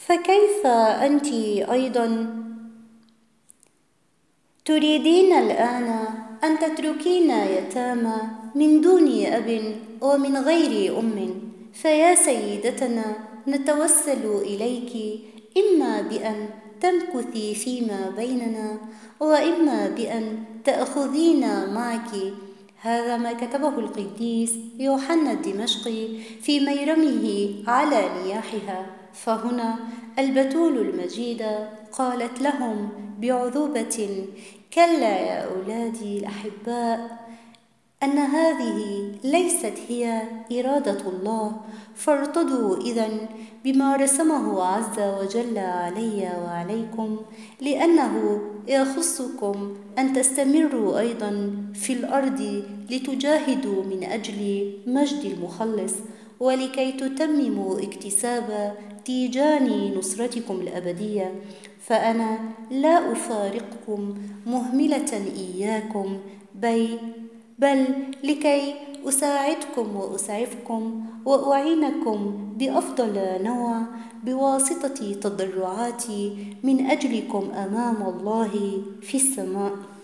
فكيف أنت أيضا تريدين الآن أن تتركين يتامى من دون أب ومن غير أم؟ فيا سيدتنا، نتوسل إليك إما بأن تمكثي فيما بيننا، وإما بأن تأخذين معك. هذا ما كتبه القديس يوحنا الدمشقي في ميرمه على نياحها. فهنا البتول المجيدة قالت لهم بعذوبة: كلا يا أولادي الأحباء، أن هذه ليست هي إرادة الله، فارتضوا إذن بما رسمه عز وجل علي وعليكم، لأنه يخصكم أن تستمروا أيضا في الأرض لتجاهدوا من أجل مجد المخلص، ولكي تتمموا اكتساب تيجان نصرتكم الأبدية. فأنا لا أفارقكم مهملة إياكم، بل لكي أساعدكم وأسعفكم وأعينكم بأفضل نوع بواسطة تضرعاتي من أجلكم أمام الله في السماء.